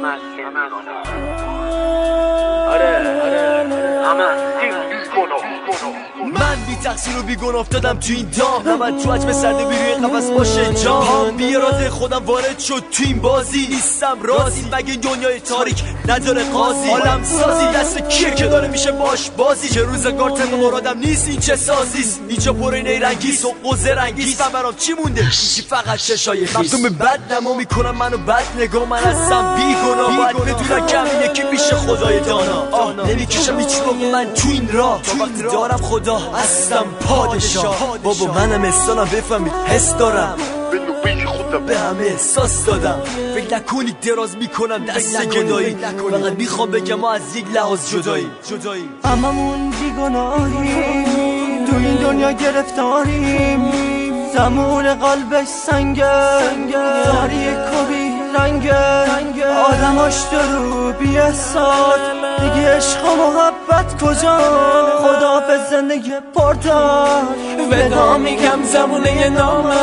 من بی تقصیر و بی گناه افتادم تو این دام، نمد تو حجم سرده بی روی قفس باشه جام. بی اراده خودم وارد شد تو این بازی، نیستم راضی مگه دنیای تاریک نداره قاضی. عالم سازی دست کیه که داره میشه باش بازی، چه روزگار طبق مرادم نیست این چه سازیست. اینجا پر نیرنگیست و قوزه رنگیست، من برام چی مونده چی فقط چشای خیس. مردم بد نما میکنم منو بد نگاه، من هستم بی گناه باید بدونم کمی یکی میشه خدای دانا. نمیکشم هیچ موقع من تو این راه، تا وقتی دارم خدا هستم پادشاه. بابا منم احسانم بفهمید حس دارم، به همه احساس دادم. فکر نکنید دراز میکنم دست گدایی، فقط میخوام بگم ما از یک لحاظ جداییم. هممون بیگناهیم، تو این دنیا گرفتاریم. زمون قلبش سنگه، تاریک و بی رنگه. آدماش درو بی احساس، دیگه عشق و محبت کجا؟ خداحافظ زندگی پرتر، ودا میگم زمونه نامه.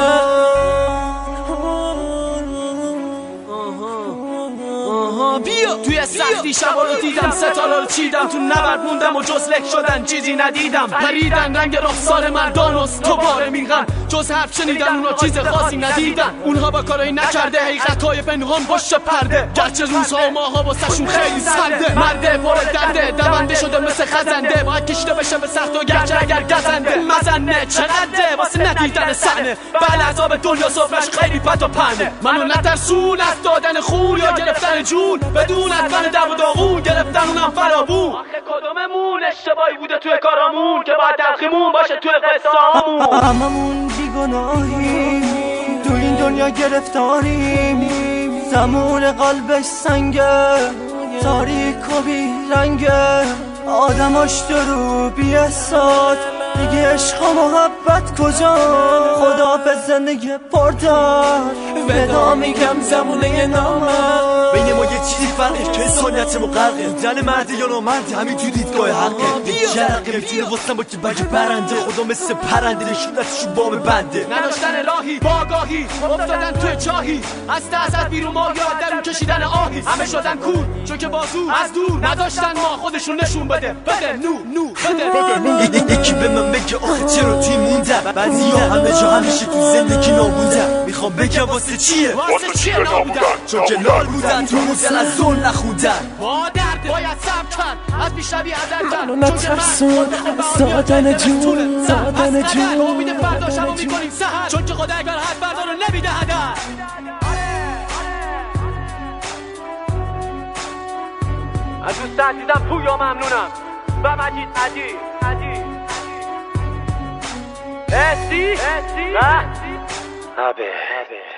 بیا توی سختی شبا رو دیدم، ستاره رو چیدم، تو نبرد موندم و جز لک شدن چیزی ندیدم. پریدن رنگ رخسار مردان و تو باره میغم، جز حرف شنیدن اونا چیز خاصی ندیدن. اونها با کارایی نکرده حقیقتای پنهان پشت پرده، گرچه روزها و ماها واسهشون خیلی سرده. مرده پر درده دونده شده مثل خزنده، باید کشته بشه به سخت و گرچه اگر گزنده. مزنه چقدره واسه ندیدن صحنه، بله عذاب دنیا صبرش خیلی پت و پنه. منو نترسون از دادن خون یا گرفتن جون، بدون اتفن در و داغون گرفتن اونم فرابون. آخه کدوممون اشتباهی بوده توی کارامون که باید تلخیمون باشه توی قصامون. هممون بیگناهیم، تو این دنیا گرفتاریم. زمون قلبش سنگه، تاریک و بی رنگه. آدماش درو بی احساس، دیگه عشق و محبت کجا؟ خداحافظ زندگی پرتر، ودا میگم زمونه نامه. بین ما یه چیزی فرقه که انسانیتمو غرقه، بودن مرد یا نامرد همین تو دیدگاه حقه. جرقه میتونه واسم با که بگه برنده، خدا مثل پرنده نشونتشو بام بنده. نداشتن راهی باگاهی افتادن توی چاهی، از دست بیرون ما یاد درون کشیدن آهی. همه شدن کور چون که بازو از دور نداشتن، ما خودشون نشون بده نو بده. یکی به من بگه آخه چرا توی موندم، بعضی ها همه جا همیشه تو زندگی نابودم. میخوام بگم واسه چیه نابودن، چون که لال بودن تو موزن از ظلم نخوندن. با درد باید صبر کرد، از بیشتری عدل منو نترسون زادن جون، زادن جون. امید فردا شبو میکنیم سحر، چون که خدا اگر حد بردار رو نمیده هدر. از دوست عزیزم پویا ممنونم و مجید عجیب استی؟ نه؟